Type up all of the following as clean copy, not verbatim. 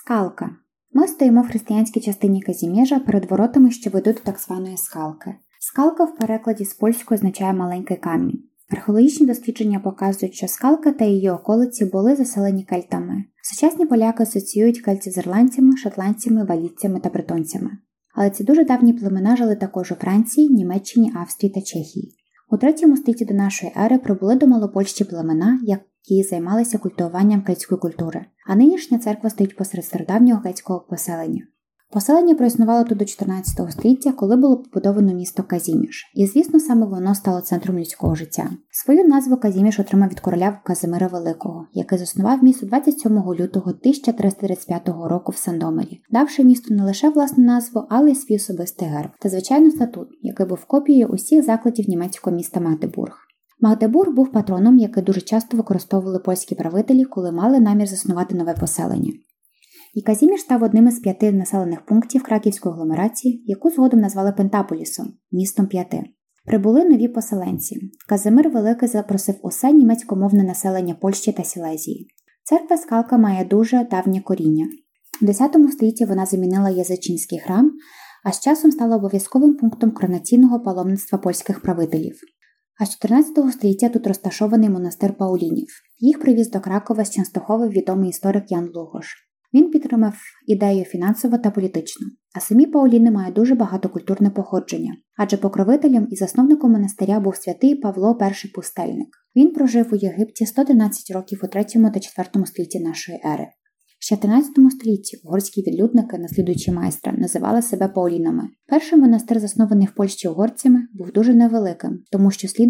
Скалка. Ми стоїмо в християнській частині Казіміжа перед воротами, що ведуть до так званої скалки. Скалка в перекладі з польської означає «маленький камінь». Археологічні дослідження показують, що скалка та її околиці були заселені кельтами. Сучасні поляки асоціюють кельтів з ірландцями, шотландцями, валійцями та бретонцями. Але ці дуже давні племена жили також у Франції, Німеччині, Австрії та Чехії. У 3 столітті до нашої ери прибули до Малопольщі племена, які займалися культуванням кельтської культури, а нинішня церква стоїть посеред стародавнього кельтського поселення. Поселення проіснувало тут до 14 століття, коли було побудовано місто Казіміж. І, звісно, саме воно стало центром людського життя. Свою назву Казіміж отримав від короля Казимира Великого, який заснував місто 27 лютого 1335 року в Сандомирі, давши місту не лише власну назву, але й свій особистий герб та, звичайно, статут, який був копією усіх закладів німецького міста Магдебург. Магдебург був патроном, який дуже часто використовували польські правителі, коли мали намір заснувати нове поселення. І Казіміж став одним із 5 населених пунктів краківської агломерації, яку згодом назвали Пентаполісом – містом 5. Прибули нові поселенці. Казимир Великий запросив усе німецькомовне населення Польщі та Сілезії. Церква Скалка має дуже давнє коріння. У 10 столітті вона замінила язичинський храм, а з часом стала обов'язковим пунктом коронаційного паломництва польських правителів. А з 14 століття тут розташований монастир Паулінів. Їх привіз до Кракова з Częstochowy відомий історик Ян Лугош. Він підтримав ідею фінансово та політично, а самі Пауліни мають дуже багатокультурне походження, адже покровителем і засновником монастиря був святий Павло І Пустельник. Він прожив у Єгипті 113 років у 3 та 4 столітті нашої ери. Ще в 13 столітті угорські відлюдники, наслідуючи майстра, називали себе Паулінами. Перший монастир, заснований в Польщі угорцями, був дуже невеликим, тому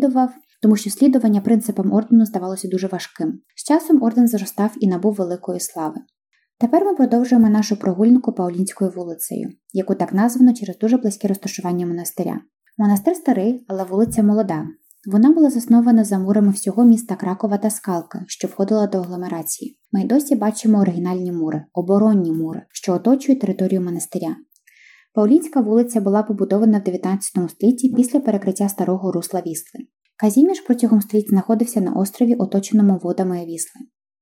що слідування принципам ордену здавалося дуже важким. З часом орден зростав і набув великої слави. Тепер ми продовжуємо нашу прогулянку Паулінською вулицею, яку так названо через дуже близьке розташування монастиря. Монастир старий, але вулиця молода. Вона була заснована за мурами всього міста Кракова та Скалки, що входила до агломерації. Ми й досі бачимо оригінальні мури, оборонні мури, що оточують територію монастиря. Паулінська вулиця була побудована в 19 столітті після перекриття старого русла Вісли. Казіміж протягом століть знаходився на острові, оточеному водами Вісли.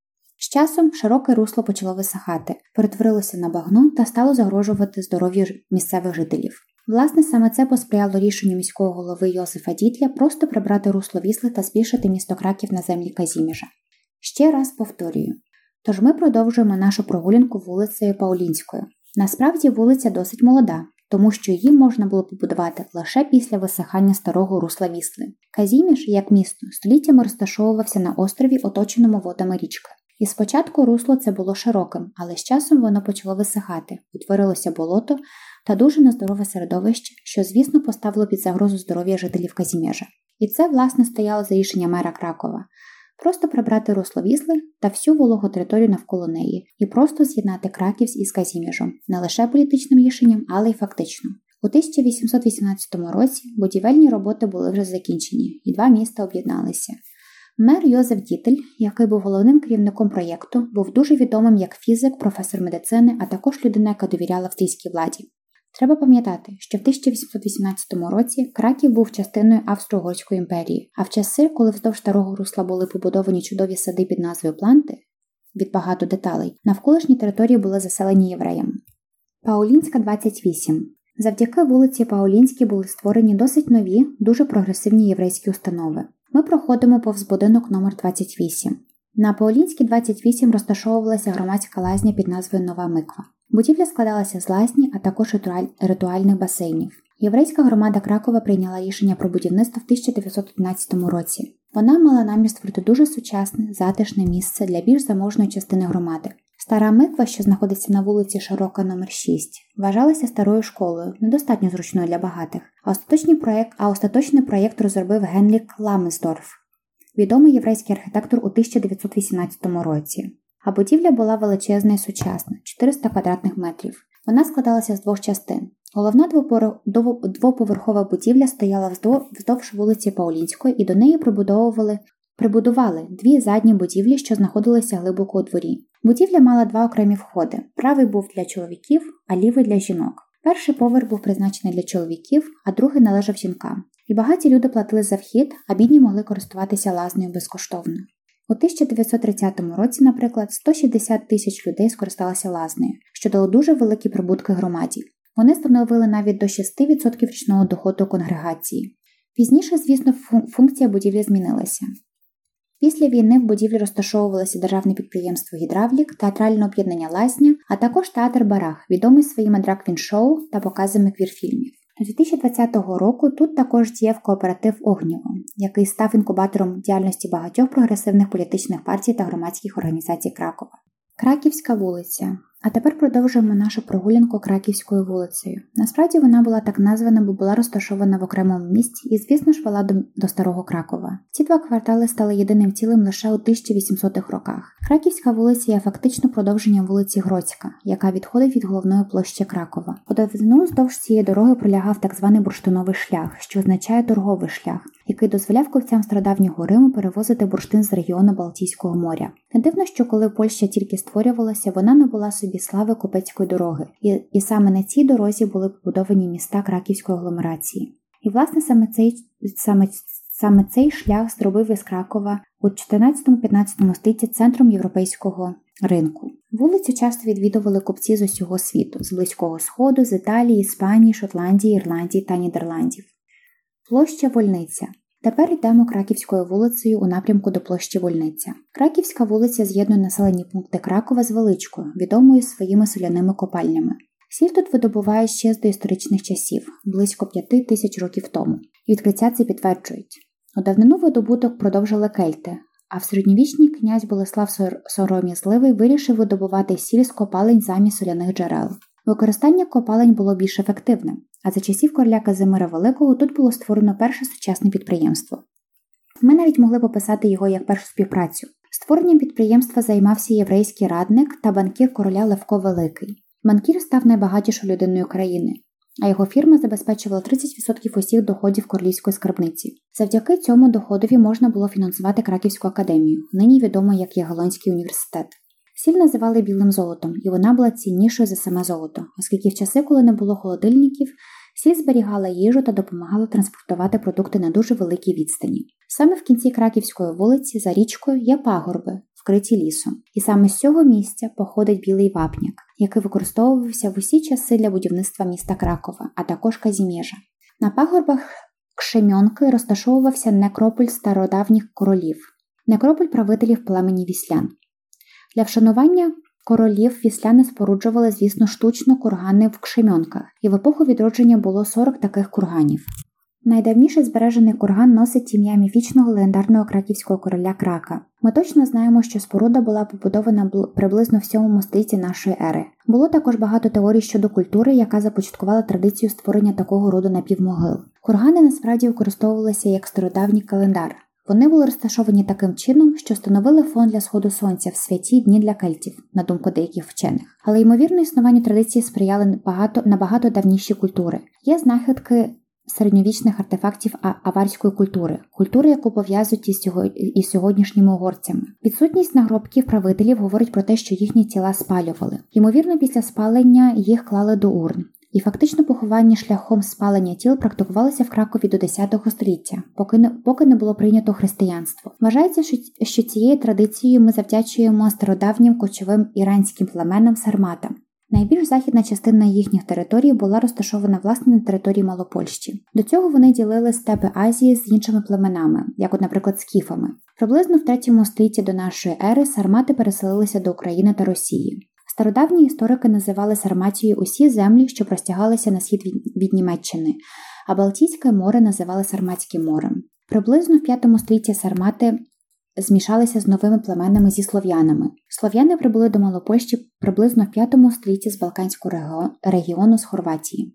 З часом широке русло почало висихати, перетворилося на багно та стало загрожувати здоров'ю місцевих жителів. Власне, саме це посприяло рішенню міського голови Йосифа Дітля просто прибрати русло Вісли та збільшити місто Краків на землі Казіміжа. Ще раз повторюю. Тож ми продовжуємо нашу прогулянку вулицею Паулінською. Насправді вулиця досить молода, тому що її можна було побудувати лише після висихання старого русла Вісли. Казіміж, як місто, століттями розташовувався на острові, оточеному водами річки. І спочатку русло це було широким, але з часом воно почало висихати, утворилося болото та дуже нездорове середовище, що, звісно, поставило під загрозу здоров'я жителів Казіміжа. І це, власне, стояло за рішенням мера Кракова. Просто прибрати русло Вісли та всю вологу територію навколо неї і просто з'єднати Краків із Казіміжем, не лише політичним рішенням, але й фактично. У 1818 році будівельні роботи були вже закінчені, і 2 міста об'єдналися. Мер Йозеф Дітель, який був головним керівником проєкту, був дуже відомим як фізик, професор медицини, а також людина, яка довіряла австрійській владі. Треба пам'ятати, що в 1818 році Краків був частиною Австро-Угорської імперії, а в часи, коли вздовж старого русла були побудовані чудові сади під назвою Планти, від багато деталей, навколишні території були заселені євреями. Паулінська, 28. Завдяки вулиці Паулінській були створені досить нові, дуже прогресивні єврейські установи. Ми проходимо повз будинок номер 28. На Паулінській 28 розташовувалася громадська лазня під назвою Нова Миква. Будівля складалася з лазні, а також ритуальних басейнів. Єврейська громада Кракова прийняла рішення про будівництво в 1911 році. Вона мала намір створити дуже сучасне, затишне місце для більш заможної частини громади. Стара Миква, що знаходиться на вулиці Широка номер 6, вважалася старою школою, недостатньо зручною для багатих, а остаточний проєкт розробив Генрік Ламсдорф, відомий єврейський архітектор у 1918 році. А будівля була величезна і сучасна – 400 квадратних метрів. Вона складалася з 2 частин. Головна двоповерхова будівля стояла вздовж вулиці Паулінської і до неї прибудували 2 задні будівлі, що знаходилися глибоко у дворі. Будівля мала 2 окремі входи. Правий був для чоловіків, а лівий для жінок. Перший поверх був призначений для чоловіків, а другий належав жінкам. І багаті люди платили за вхід, а бідні могли користуватися лазнею безкоштовно. У 1930 році, наприклад, 160 тисяч людей скористалися лазнею, що дало дуже великі прибутки громаді. Вони становили навіть до 6% річного доходу конгрегації. Пізніше, звісно, функція будівлі змінилася. Після війни в будівлі розташовувалося державне підприємство «Гідравлік», театральне об'єднання «Лазня», а також театр «Барах», відомий своїми драг-квін-шоу та показами квір-фільмів. З 2020 року тут також діяв кооператив «Огнєво», який став інкубатором діяльності багатьох прогресивних політичних партій та громадських організацій Кракова. Краківська вулиця. А тепер продовжуємо нашу прогулянку Краківською вулицею. Насправді вона була так названа, бо була розташована в окремому місті і, звісно ж, вела до Старого Кракова. Ці два квартали стали єдиним цілим лише у 1800-х роках. Краківська вулиця є фактично продовженням вулиці Гроцька, яка відходить від головної площі Кракова. По довжину вздовж цієї дороги пролягав так званий бурштиновий шлях, що означає торговий шлях, який дозволяв купцям стародавнього Риму перевозити бурштин з регіону Балтійського моря. Не дивно, що коли Польща тільки створювалася, вона набула собі слави купецької дороги, і саме на цій дорозі були побудовані міста Краківської агломерації. І, власне, саме цей шлях зробив із Кракова у 14-15 столітті центром європейського ринку. Вулицю часто відвідували купці з усього світу – з Близького Сходу, з Італії, Іспанії, Шотландії, Ірландії та Нідерландів. Площа Вольниця. Тепер йдемо Краківською вулицею у напрямку до площі Вольниця. Краківська вулиця з'єднує населені пункти Кракова з Величкою, відомою своїми соляними копальнями. Сіль тут видобувають ще з доісторичних часів, близько 5000 років тому, і відкриття це підтверджують. У давнину видобуток продовжили кельти, а в середньовічній князь Болеслав Сором'язливий вирішив видобувати сіль з копалень замість соляних джерел. Використання копалень було більш ефективним, а за часів короля Казимира Великого тут було створено перше сучасне підприємство. Ми навіть могли б описати його як першу співпрацю. Створенням підприємства займався єврейський радник та банкір короля Левко Великий. Банкір став найбагатішою людиною країни, а його фірма забезпечувала 30% усіх доходів королівської скарбниці. Завдяки цьому доходові можна було фінансувати Краківську академію, нині відому як Ягелонський університет. Сіль називали білим золотом, і вона була ціннішою за саме золото, оскільки в часи, коли не було холодильників, сіль зберігала їжу та допомагала транспортувати продукти на дуже великій відстані. Саме в кінці Краківської вулиці за річкою є пагорби, вкриті лісом. І саме з цього місця походить білий вапняк, який використовувався в усі часи для будівництва міста Кракова, а також Казімежа. На пагорбах Кшемьонки розташовувався некрополь стародавніх королів, некрополь правителів племені Віслян. Для вшанування королів вісляни споруджували, звісно, штучно кургани в Кшемьонках, і в епоху відродження було 40 таких курганів. Найдавніший збережений курган носить ім'я міфічного легендарного краківського короля Крака. Ми точно знаємо, що споруда була побудована приблизно в 7 столітті нашої ери. Було також багато теорій щодо культури, яка започаткувала традицію створення такого роду напівмогил. Кургани насправді використовувалися як стародавній календар. Вони були розташовані таким чином, що становили фон для сходу сонця в святі дні для кельтів, на думку деяких вчених. Але, ймовірно, існуванню традиції сприяли набагато давніші культури. Є знахідки середньовічних артефактів аварської культури, яку пов'язують із сьогоднішніми угорцями. Відсутність нагробків правителів говорить про те, що їхні тіла спалювали. Ймовірно, після спалення їх клали до урн. І фактично поховання шляхом спалення тіл практикувалося в Кракові до X століття, поки не було прийнято християнство. Вважається, що цією традицією ми завдячуємо стародавнім кочовим іранським племенам сарматам. Найбільш західна частина їхніх територій була розташована власне на території Малопольщі. До цього вони ділили степи Азії з іншими племенами, як от, наприклад, скіфами. Приблизно в 3 столітті до нашої ери сармати переселилися до України та Росії. Стародавні історики називали Сарматією усі землі, що простягалися на схід від Німеччини, а Балтійське море називали Сарматським морем. Приблизно в 5 столітті сармати змішалися з новими племенами зі слов'янами. Слов'яни прибули до Малопольщі приблизно в 5 столітті з Балканського регіону з Хорватії.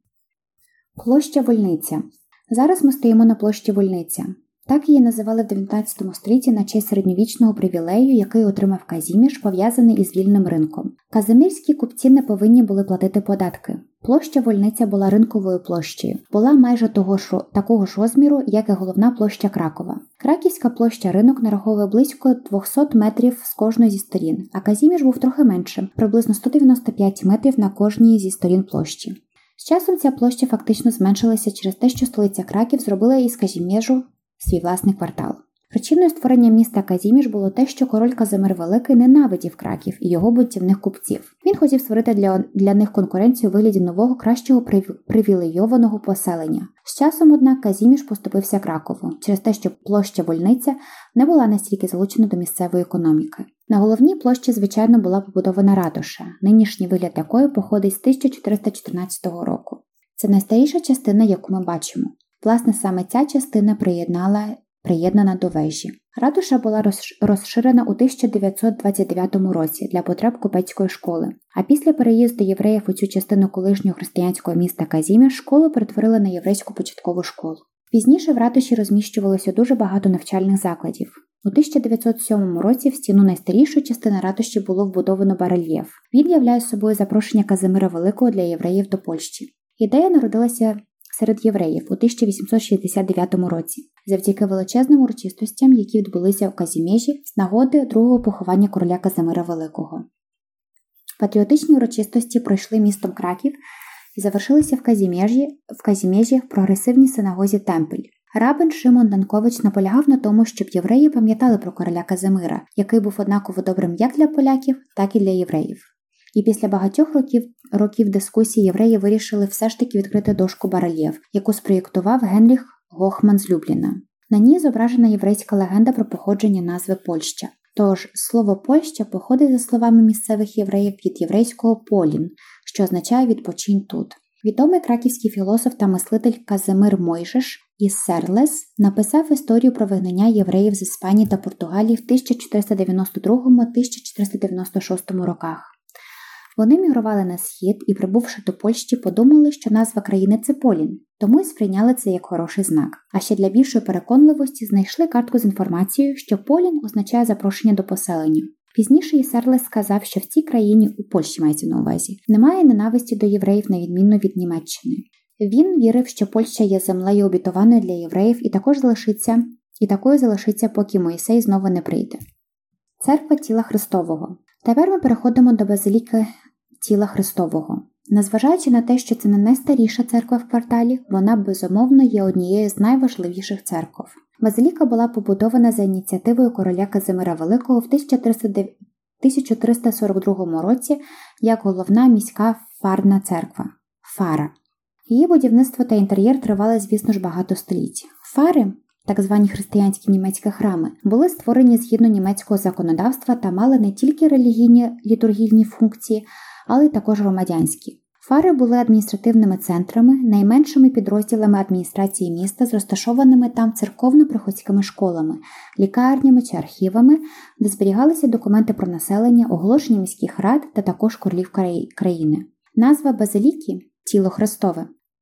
Площа Вольниця. Зараз ми стоїмо на площі Вольниця. Так її називали в 19 столітті на честь середньовічного привілею, який отримав Казіміж, пов'язаний із вільним ринком. Казимірські купці не повинні були платити податки. Площа Вольниця була ринковою площею. Була майже такого ж розміру, як і головна площа Кракова. Краківська площа ринок нараховує близько 200 метрів з кожної зі сторін, а Казіміж був трохи меншим, приблизно 195 метрів на кожній зі сторін площі. З часом ця площа фактично зменшилася через те, що столиця Краків зробила із Казіміжу свій власний квартал. Причиною створення міста Казіміж було те, що король Казимир Великий ненавидів Краків і його бунтівних купців. Він хотів створити для них конкуренцію у вигляді нового, кращого привілейованого поселення. З часом, однак, Казіміж поступився Кракову через те, що площа Больниця не була настільки залучена до місцевої економіки. На головній площі, звичайно, була побудована ратуша, нинішній вигляд якої походить з 1414 року. Це найстаріша частина, яку ми бачимо. Власне, саме ця частина приєднана до вежі. Ратуша була розширена у 1929 році для потреб купецької школи, а після переїзду євреїв у цю частину колишнього християнського міста Казіміж школу перетворили на єврейську початкову школу. Пізніше в ратуші розміщувалося дуже багато навчальних закладів. У 1907 році в стіну найстарішої частини ратуші було вбудовано барельєф. Він являє собою запрошення Казимира Великого для євреїв до Польщі. Ідея народилася серед євреїв у 1869 році, завдяки величезним урочистостям, які відбулися у Казімежі з нагоди другого поховання короля Казимира Великого. Патріотичні урочистості пройшли містом Краків і завершилися в Казімежі в прогресивній синагозі Темпель. Рабин Шимон Данкович наполягав на тому, щоб євреї пам'ятали про короля Казимира, який був однаково добрим як для поляків, так і для євреїв. І після багатьох років дискусій євреї вирішили все ж таки відкрити дошку барельєф, яку спроєктував Генріх Гохман з Любліна. На ній зображена єврейська легенда про походження назви Польща. Тож, слово Польща походить, за словами місцевих євреїв, від єврейського «полін», що означає «відпочинь тут». Відомий краківський філософ та мислитель Казимир Мойшеш із Серлес написав історію про вигнання євреїв з Іспанії та Португалії в 1492-1496 роках. Вони мігрували на схід і, прибувши до Польщі, подумали, що назва країни – це Полін, тому й сприйняли це як хороший знак. А ще для більшої переконливості знайшли картку з інформацією, що Полін означає запрошення до поселення. Пізніше Єсерлес сказав, що в цій країні, у Польщі мається на увазі, немає ненависті до євреїв на відміну від Німеччини. Він вірив, що Польща є землею обітованою для євреїв і такою залишиться, поки Мойсей знову не прийде. Церква Тіла Христового. Тепер ми переходимо до базиліки Тіла Христового. Незважаючи на те, що це не найстаріша церква в кварталі, вона, безумовно, є однією з найважливіших церков. Базиліка була побудована за ініціативою короля Казимира Великого в 1342 році як головна міська фарна церква – фара. Її будівництво та інтер'єр тривали, звісно ж, багато століть. Фари, так звані християнські німецькі храми, були створені згідно німецького законодавства та мали не тільки релігійні літургійні функції, але й також громадянські. Фари були адміністративними центрами, найменшими підрозділами адміністрації міста з розташованими там церковно-приходськими школами, лікарнями чи архівами, де зберігалися документи про населення, оголошення міських рад та також корлів країни. Назва базиліки – Тіло Христове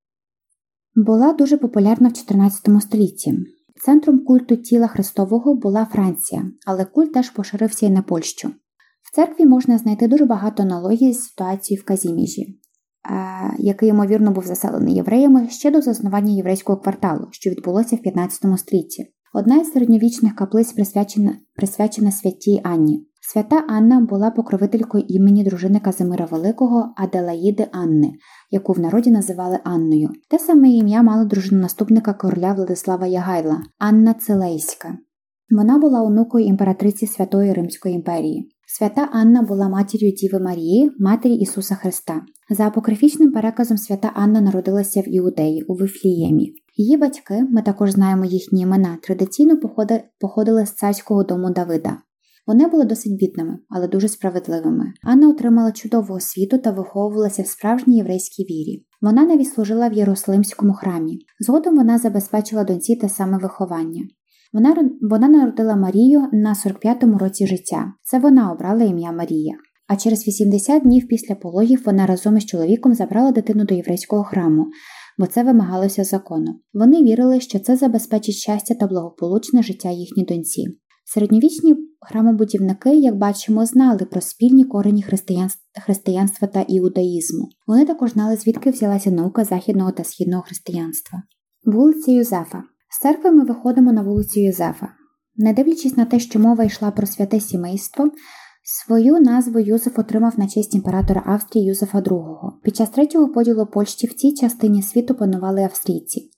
була дуже популярна в 14 столітті. Центром культу Тіла Христового була Франція, але культ теж поширився і на Польщу. В церкві можна знайти дуже багато аналогій з ситуацією в Казіміжі, який, ймовірно, був заселений євреями ще до заснування єврейського кварталу, що відбулося в 15 столітті. Одна із середньовічних каплиць присвячена святій Анні. Свята Анна була покровителькою імені дружини Казимира Великого Аделаїди Анни, яку в народі називали Анною. Те саме ім'я мала дружина наступника короля Владислава Ягайла – Анна Целейська. Вона була онукою імператриці Святої Римської імперії. Свята Анна була матір'ю Діви Марії, матері Ісуса Христа. За апокрифічним переказом свята Анна народилася в Іудеї, у Вифліємі. Її батьки, ми також знаємо їхні імена, традиційно походили з царського дому Давида. Вони були досить бідними, але дуже справедливими. Анна отримала чудову освіту та виховувалася в справжній єврейській вірі. Вона навіть служила в Єрусалимському храмі. Згодом вона забезпечила доньці те саме виховання. Вона народила Марію на 45-му році життя. Це вона обрала ім'я Марія. А через 80 днів після пологів вона разом із чоловіком забрала дитину до єврейського храму, бо це вимагалося законом. Вони вірили, що це забезпечить щастя та благополучне життя їхній доньці. Середньовічні храмобудівники, як бачимо, знали про спільні корені християнства та іудаїзму. Вони також знали, звідки взялася наука західного та східного християнства. Вулиця Юзефа. З церкви ми виходимо на вулицю Юзефа. Не дивлячись на те, що мова йшла про святе сімейство, свою назву Юзеф отримав на честь імператора Австрії Юзефа II. Під час третього поділу Польщі в цій частині світу панували австрійці.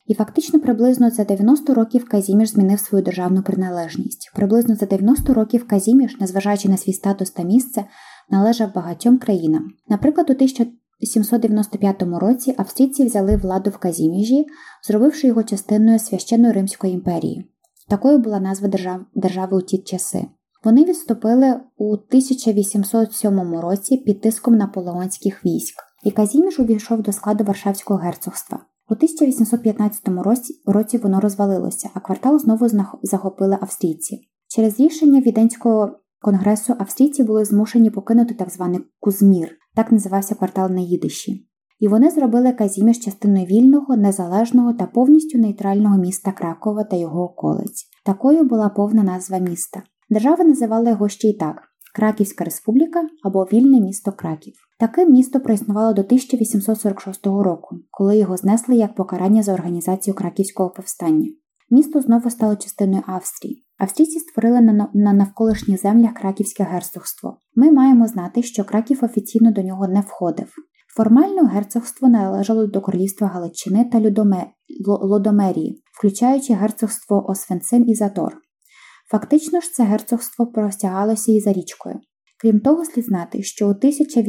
І фактично приблизно за 90 років Казіміш змінив свою державну приналежність. Приблизно за 90 років Казіміш, незважаючи на свій статус та місце, належав багатьом країнам. Наприклад, у 1795 році австрійці взяли владу в Казіміжі, зробивши його частиною Священної Римської імперії. Такою була назва держави у ті часи. Вони відступили у 1807 році під тиском наполеонських військ, і Казіміж увійшов до складу Варшавського герцогства. У 1815 році воно розвалилося, а квартал знову захопили австрійці. Через рішення Віденського конгресу австрійці були змушені покинути так званий Кузмір, так називався квартал на їдиші. І вони зробили Казіміж частиною вільного, незалежного та повністю нейтрального міста Кракова та його околиць. Такою була повна назва міста. Держава називала його ще й так – Краківська республіка або Вільне місто Краків. Таке місто проіснувало до 1846 року, коли його знесли як покарання за організацію Краківського повстання. Місто знову стало частиною Австрії. Австрійці створили на навколишніх землях Краківське герцогство. Ми маємо знати, що Краків офіційно до нього не входив. Формально герцогство належало до королівства Галичини та Лодомерії, включаючи герцогство Освенцим і Затор. Фактично ж це герцогство простягалося і за річкою. Крім того, слід знати, що у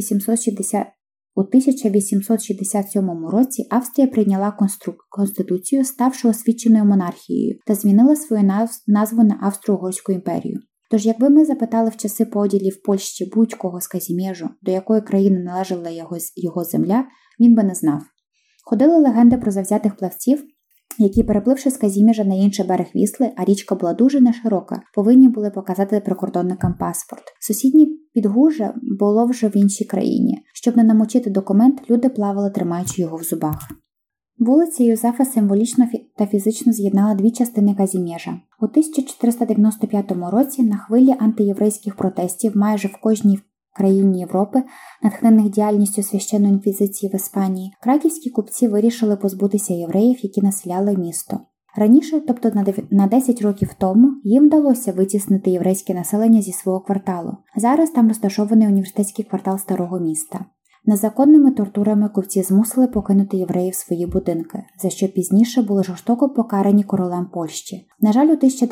1867 році Австрія прийняла конституцію, ставши освіченою монархією, та змінила свою назву на Австро-Угорську імперію. Тож, якби ми запитали в часи поділів Польщі будь-кого з Казіміжу, до якої країни належала його земля, він би не знав. Ходили легенди про завзятих плавців, які, перепливши з Казіміжа на інший берег Вісли, а річка була дуже неширока, повинні були показати прикордонникам паспорт. Сусіднє Підгужжя було вже в іншій країні. Щоб не намочити документ, люди плавали, тримаючи його в зубах. Вулиця Юзефа символічно та фізично з'єднала дві частини Казіміжа. У 1495 році на хвилі антиєврейських протестів майже в кожній країні Європи, натхнених діяльністю священної інквізиції в Іспанії, краківські купці вирішили позбутися євреїв, які населяли місто. Раніше, тобто на 10 років тому, їм вдалося витіснити єврейське населення зі свого кварталу. Зараз там розташований університетський квартал Старого міста. Незаконними тортурами купці змусили покинути євреїв свої будинки, за що пізніше були жорстоко покарані королем Польщі. На жаль, у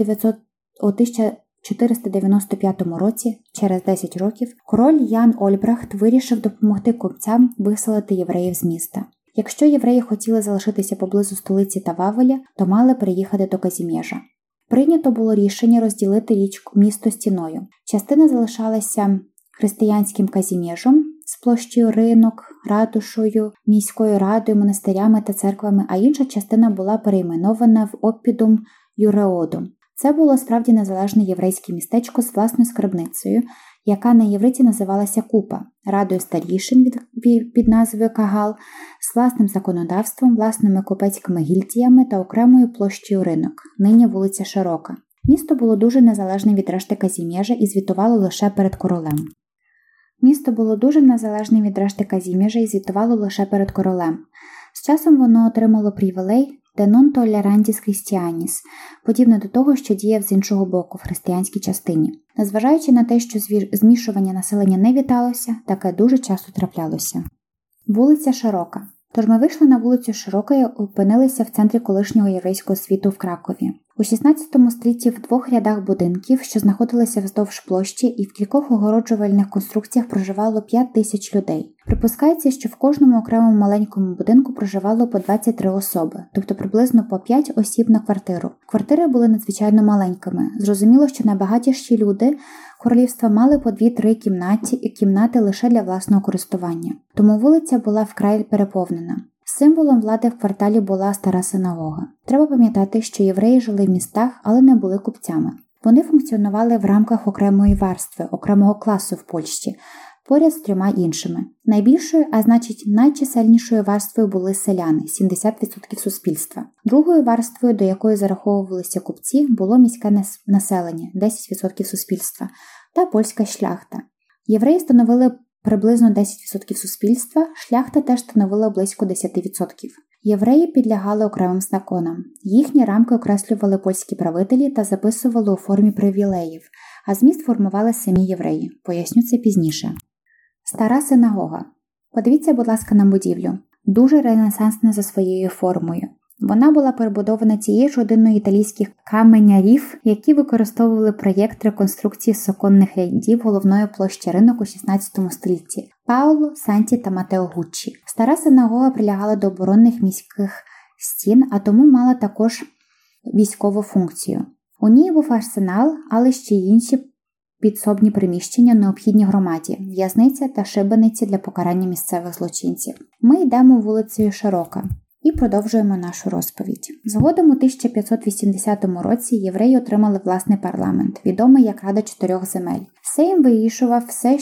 1495 році, через 10 років, король Ян Ольбрахт вирішив допомогти купцям виселити євреїв з міста. Якщо євреї хотіли залишитися поблизу столиці та Вавеля, то мали переїхати до Казіміжа. Прийнято було рішення розділити місто стіною. Частина залишалася християнським Казіміжем з площею Ринок, ратушою, міською радою, монастирями та церквами, а інша частина була перейменована в Оппідум Юреодум. Це було справді незалежне єврейське містечко з власною скарбницею, яка на євриті називалася Купа, радою старішин під назвою Кагал, з власним законодавством, власними купецькими гільдіями та окремою площею Ринок, нині вулиця Широка. Місто було дуже незалежне від решти Казіміжа і звітувало лише перед королем. З часом воно отримало привілей «de non tolerandis Christianis», подібне до того, що діяв з іншого боку в християнській частині. Незважаючи на те, що змішування населення не віталося, таке дуже часто траплялося. Вулиця Широка. Тож ми вийшли на вулицю Широка і опинилися в центрі колишнього єврейського світу в Кракові. У 16 стріті в двох рядах будинків, що знаходилися вздовж площі, і в кількох огороджувальних конструкціях проживало 5 тисяч людей. Припускається, що в кожному окремому маленькому будинку проживало по 23 особи, тобто приблизно по 5 осіб на квартиру. Квартири були надзвичайно маленькими. Зрозуміло, що найбагатіші люди королівства мали по 2-3 кімнати лише для власного користування. Тому вулиця була вкрай переповнена. Символом влади в кварталі була стара синагога. Треба пам'ятати, що євреї жили в містах, але не були купцями. Вони функціонували в рамках окремої верстви, окремого класу в Польщі, поряд з 3 іншими. Найбільшою, а значить найчисельнішою верствою були селяни – 70% суспільства. Другою верствою, до якої зараховувалися купці, було міське населення – 10% суспільства, та польська шляхта. Євреї становили приблизно 10% суспільства, шляхта теж становила близько 10%. Євреї підлягали окремим законам. Їхні рамки окреслювали польські правителі та записували у формі привілеїв, а зміст формували самі євреї. Поясню це пізніше. Стара синагога. Подивіться, будь ласка, на будівлю. Дуже ренесансна за своєю формою. Вона була перебудована тією ж родиною італійських каменярів, які використовували проєкт реконструкції суконних рядів головної площі ринок у 16 столітті – Паоло, Санті та Матео Гуччі. Стара синагога прилягала до оборонних міських стін, а тому мала також військову функцію. У ній був арсенал, але ще й інші підсобні приміщення, необхідні громаді, в'язниця та шибениці для покарання місцевих злочинців. Ми йдемо вулицею Широка і продовжуємо нашу розповідь. Згодом у 1580 році євреї отримали власний парламент, відомий як Рада чотирьох земель. Сейм вирішував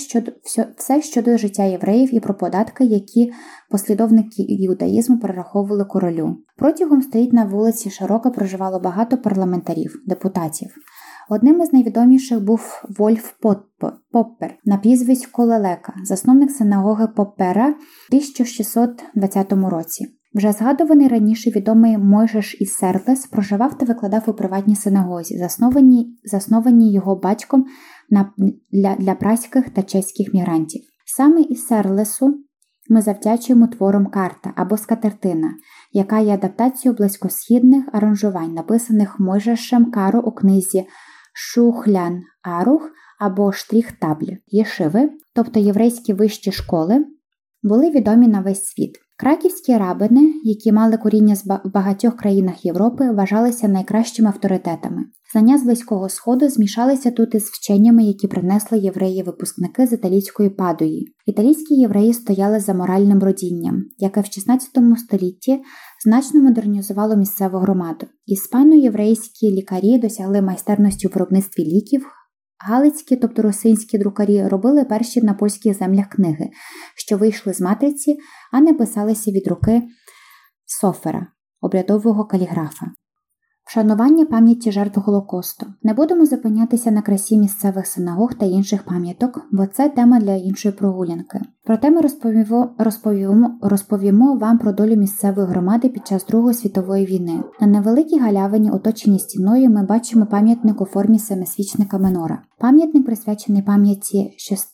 все щодо життя євреїв і про податки, які послідовники іудаїзму перераховували королю. Протягом століть на вулиці Широка проживало багато парламентарів, депутатів. Одним із найвідоміших був Вольф Поппер на прізвисько Лелека, засновник синагоги Поппера в 1620 році. Вже згадуваний раніше відомий Мойшеш із Серлес проживав та викладав у приватній синагозі, заснованій його батьком для праських та чеських мігрантів. Саме із Серлесу ми завдячуємо творам «Карта» або «Скатертина», яка є адаптацією близькосхідних аранжувань, написаних Мойшешем Каро у книзі «Шухлян Арух» або «Штріх-табль». Єшиви, тобто єврейські вищі школи, були відомі на весь світ. Краківські рабини, які мали коріння в багатьох країнах Європи, вважалися найкращими авторитетами. Знання з Близького Сходу змішалися тут із вченнями, які принесли євреї-випускники з італійської Падуї. Італійські євреї стояли за моральним родінням, яке в 16 столітті значно модернізувало місцеву громаду. Іспано-єврейські лікарі досягли майстерності у виробництві ліків. Галицькі, тобто русинські друкарі, робили перші на польських землях книги, що вийшли з матриці, а не писалися від руки софера, обрядового каліграфа. Вшанування пам'яті жертв Голокосту. Не будемо зупинятися на красі місцевих синагог та інших пам'яток, бо це тема для іншої прогулянки. Проте ми розповімо вам про долю місцевої громади під час Другої світової війни. На невеликій галявині, оточеній стіною, ми бачимо пам'ятник у формі семисвічника Менора. Пам'ятник присвячений пам'яті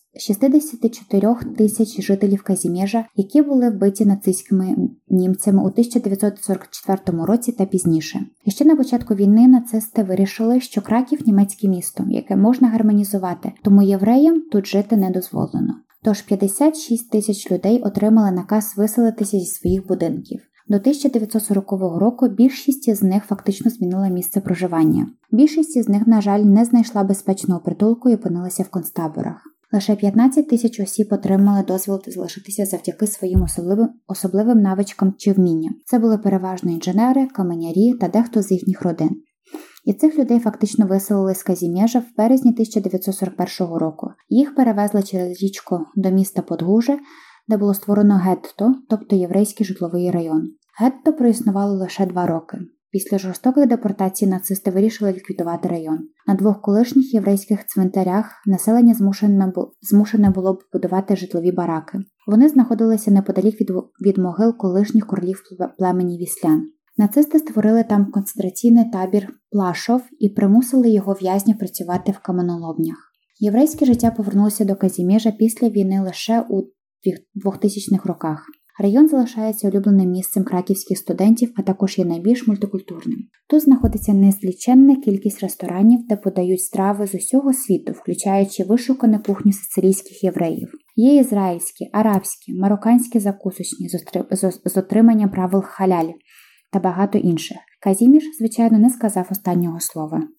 64 тисяч жителів Казімежа, які були вбиті нацистськими німцями у 1944 році та пізніше. І ще на початку війни нацисти вирішили, що Краків – німецьке місто, яке можна германізувати, тому євреям тут жити не дозволено. Тож 56 тисяч людей отримали наказ виселитися зі своїх будинків. До 1940 року більшість із них фактично змінила місце проживання. Більшість із них, на жаль, не знайшла безпечного притулку і опинилася в концтаборах. Лише 15 тисяч осіб отримали дозвіл залишитися завдяки своїм особливим навичкам чи вмінням. Це були переважно інженери, каменярі та дехто з їхніх родин. І цих людей фактично виселили з Казімежа в березні 1941 року. Їх перевезли через річку до міста Подгуже, де було створено гетто, тобто єврейський житловий район. Гетто проіснувало лише 2 роки. Після жорстоких депортацій нацисти вирішили ліквідувати район. На 2 колишніх єврейських цвинтарях населення змушене було будувати житлові бараки. Вони знаходилися неподалік від могил колишніх королів племені Віслян. Нацисти створили там концентраційний табір Плашов і примусили його в'язнів працювати в каменоломнях. Єврейське життя повернулося до Казімежа після війни лише у 2000-х роках. Район залишається улюбленим місцем краківських студентів, а також є найбільш мультикультурним. Тут знаходиться незліченна кількість ресторанів, де подають страви з усього світу, включаючи вишукану кухню сицилійських євреїв. Є ізраїльські, арабські, марокканські закусочні з отриманням правил халяль та багато інших. Казіміж, звичайно, не сказав останнього слова.